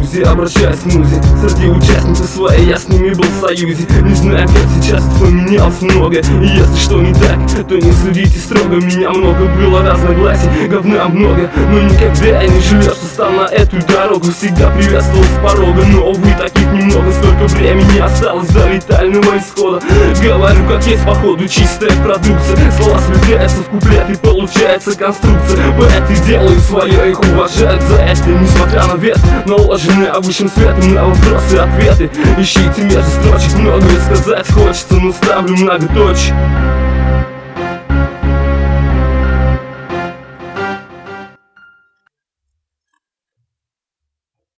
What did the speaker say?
иллюзии, обращаясь к музе. Среди участников своей я с ними был в союзе. Не знаю, как сейчас поменялось много, и если что не так, то не судите строго. Меня много было разногласий, говна много, но никогда я не жалел, что стал на эту дорогу. Всегда приветствовал с порога, но, увы, таких немного. Столько времени осталось до летального исхода. Говорю как есть, походу, чистая продукция. Слова слетаются в куплет и получается конструкция. Поэты делают свое, их уважают за это. Несмотря на вет, наложенные высшим светом на вопросы и ответы. Ищите между строчек, многое сказать хочется, но ставлю многоточие.